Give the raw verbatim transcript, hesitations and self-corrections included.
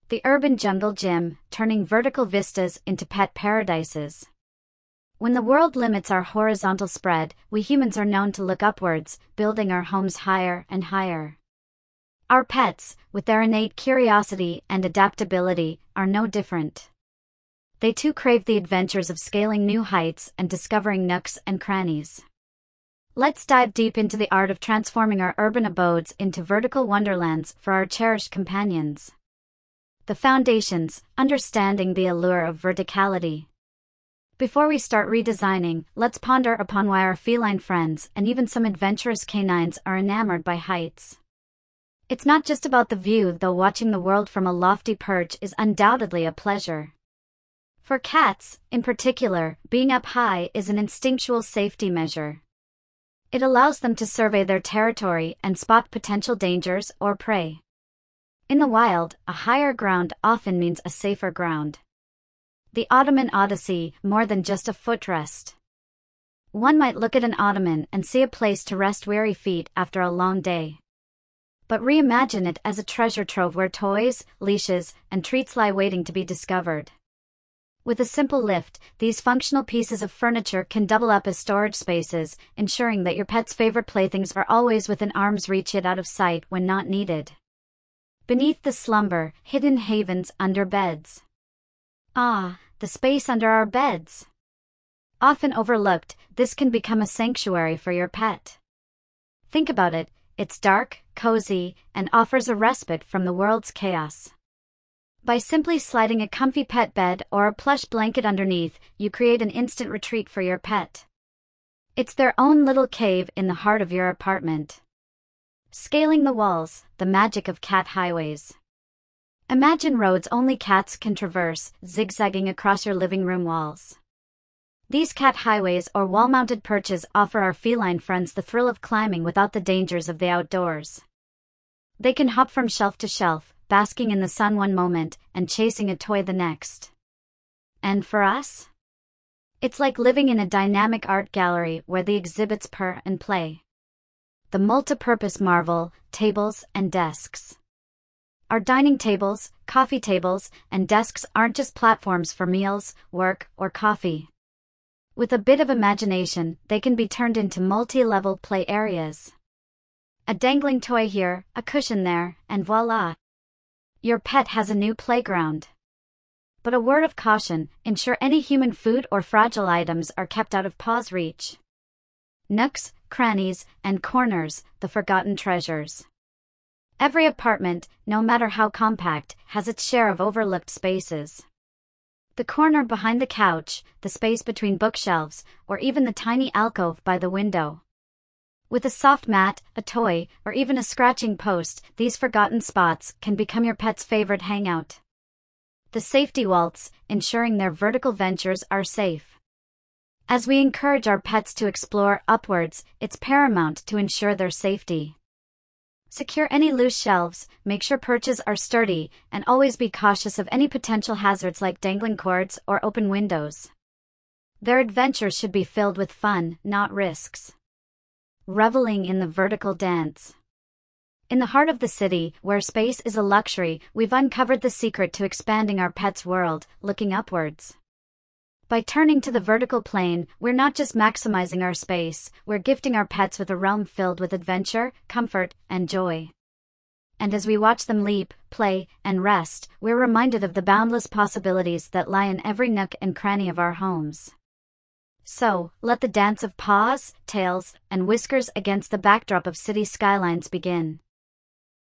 The urban jungle gym, turning vertical vistas into pet paradises. When the world limits our horizontal spread, we humans are known to look upwards, building our homes higher and higher. Our pets, with their innate curiosity and adaptability, are no different. They too crave the adventures of scaling new heights and discovering nooks and crannies. Let's dive deep into the art of transforming our urban abodes into vertical wonderlands for our cherished companions. The foundations, understanding the allure of verticality. Before we start redesigning, let's ponder upon why our feline friends and even some adventurous canines are enamored by heights. It's not just about the view, though watching the world from a lofty perch is undoubtedly a pleasure. For cats, in particular, being up high is an instinctual safety measure. It allows them to survey their territory and spot potential dangers or prey. In the wild, a higher ground often means a safer ground. The Ottoman Odyssey, more than just a footrest. One might look at an ottoman and see a place to rest weary feet after a long day. But reimagine it as a treasure trove where toys, leashes, and treats lie waiting to be discovered. With a simple lift, these functional pieces of furniture can double up as storage spaces, ensuring that your pet's favorite playthings are always within arm's reach yet out of sight when not needed. Beneath the slumber, hidden havens under beds. Ah, the space under our beds. Often overlooked, this can become a sanctuary for your pet. Think about it, it's dark, cozy, and offers a respite from the world's chaos. By simply sliding a comfy pet bed or a plush blanket underneath, you create an instant retreat for your pet. It's their own little cave in the heart of your apartment. Scaling the walls, the magic of cat highways. Imagine roads only cats can traverse, zigzagging across your living room walls. These cat highways or wall-mounted perches offer our feline friends the thrill of climbing without the dangers of the outdoors. They can hop from shelf to shelf, basking in the sun one moment and chasing a toy the next. And for us? It's like living in a dynamic art gallery where the exhibits purr and play. The multi-purpose marvel, tables and desks. Our dining tables, coffee tables, and desks aren't just platforms for meals, work, or coffee. With a bit of imagination, they can be turned into multi-level play areas. A dangling toy here, a cushion there, and voila! Your pet has a new playground. But a word of caution, ensure any human food or fragile items are kept out of paw's reach. Nooks, crannies, and corners, the forgotten treasures. Every apartment, no matter how compact, has its share of overlooked spaces. The corner behind the couch, the space between bookshelves, or even the tiny alcove by the window. With a soft mat, a toy, or even a scratching post, these forgotten spots can become your pet's favorite hangout. The safety waltz, ensuring their vertical ventures are safe. As we encourage our pets to explore upwards, it's paramount to ensure their safety. Secure any loose shelves, make sure perches are sturdy, and always be cautious of any potential hazards like dangling cords or open windows. Their adventures should be filled with fun, not risks. Reveling in the vertical dance. In the heart of the city, where space is a luxury, we've uncovered the secret to expanding our pet's world, looking upwards. By turning to the vertical plane, we're not just maximizing our space, we're gifting our pets with a realm filled with adventure, comfort, and joy. And as we watch them leap, play, and rest, we're reminded of the boundless possibilities that lie in every nook and cranny of our homes. So, let the dance of paws, tails, and whiskers against the backdrop of city skylines begin.